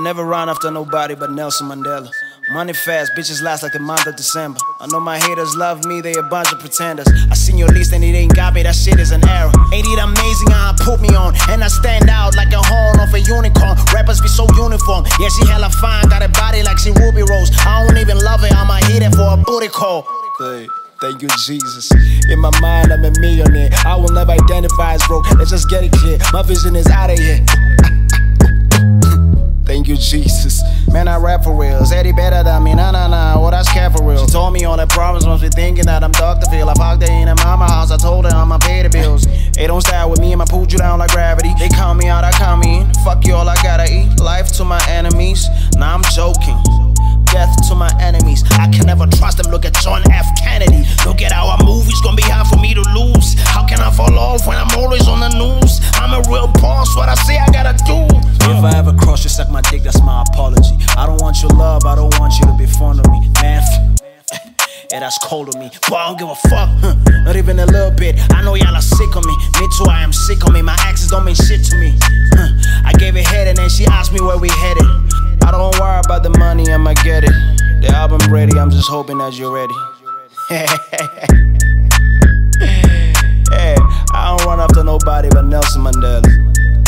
never run after nobody but Nelson Mandela. Money fast, bitches last like the month of December. I know my haters love me, they a bunch of pretenders. I seen your list and it ain't got me, that shit is an error. Ain't it amazing how I put me on? And I stand out like a horn of a unicorn. Rappers be so uniform, yeah she hella fine. Got a body like she Ruby Rose. I don't even love it, I'ma hit it for a booty call. Hey. Thank you, Jesus. In my mind, I'm a millionaire. I will never identify as broke. Let's just get it clear. My vision is out of here. Thank you, Jesus. Man, I rap for reals. Eddie better than me. Nah. What I scared for real. She told me all the problems must be thinking that I'm Dr. Phil. I parked her in her mama house. I told her I'ma pay the bills. Hey, don't start with me. I'ma pull you down like gravity. They call me out, I come in. Fuck you all, I gotta eat. Life to my enemies. Nah, I'm joking. Death to my enemies. I can never trust them. Look at John F. Kennedy. Look at our movies. Gonna be hard for me to lose. How can I fall off when I'm always on the news? I'm a real boss. What I say I gotta do. If I ever cross you, suck my dick, that's my apology. I don't want your love, I don't want you to be fond of me. Man, yeah, that's cold of me. But I don't give a fuck, not even a little bit. I know y'all are sick of me. Me too, I am sick of me. My exes don't mean shit to me. I gave it head and then she asked me where we headed. I don't worry about the money, I'ma get it. The album ready, I'm just hoping that you're ready. Hey, I don't run after nobody but Nelson Mandela.